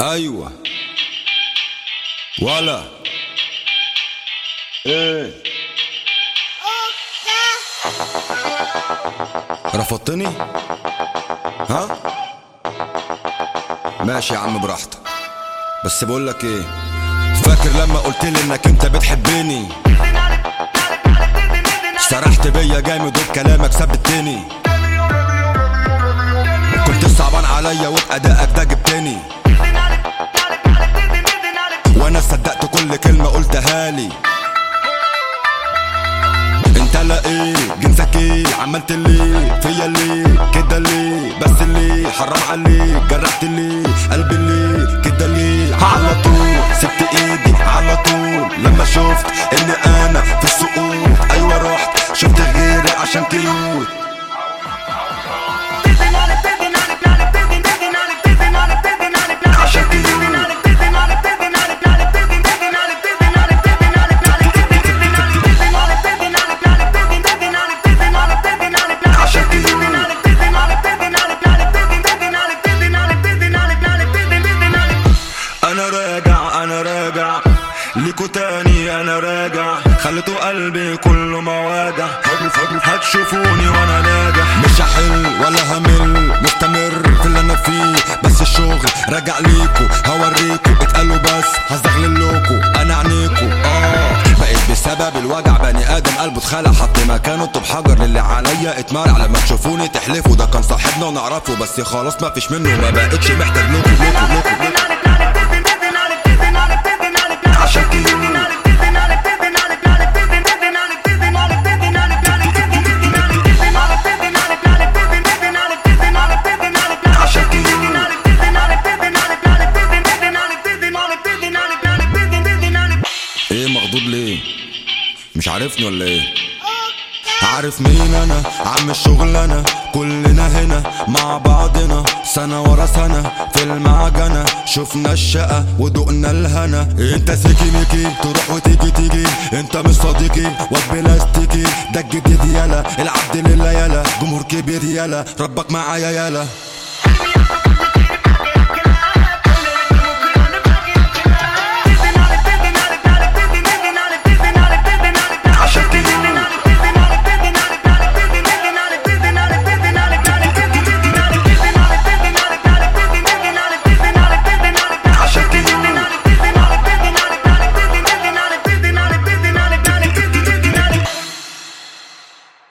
ايوه ولا ايه رفضتني؟ ها؟ ماشي يا عم براحتك، بس بقولك ايه، فاكر لما قلتلي انك انت بتحبني؟ سرحت بيا جامد وبكلامك ثبتني، كنت صعبان عليا وبأدائك ده جبتني، وانا صدقت كل كلمة قلتها لي. انت لا ايه جنسك ايه عملت ليه فيا ليه كده ليه بس ليه حرام عليك جرحت ليه قلبي ليه كده ليه على طول سبت ايدي على طول لما شفت ان انا في السقوط. ايوه رحت شفت غيري عشان كيوت. انا راجع ليكو تاني، انا راجع خليتوا قلبي كله مواجع. هتشوفوني وانا ناجح، مش هحل ولا همل، مستمر في اللي انا فيه، بس الشغل راجع ليكو هوريكو اتقالوا بس هزغللكو انا عنيكو. بقيت بسبب الوجع بني ادم قلبه اتخلع، حط مكانه طب حجر للي عليا اتمرع. لما تشوفوني تحلفوا ده كان صاحبنا ونعرفه، بس خلاص ما فيش منه ما بقتش محتاج لكو. ايه مخضوض ليه؟ مش عارفني ولا ايه؟ عارف مين انا؟ عم الشغل انا، كلنا هنا مع بعضنا سنة ورا سنة في المعجنة، شفنا الشقة ودقنا الهنا. انت سيكي ميكي تروح وتيجي تيجي، انت مش صديقي واد بلاستيكي، ده الجديد يالا العبد لله يالا، جمهور كبير يالا ربك معايا يالا.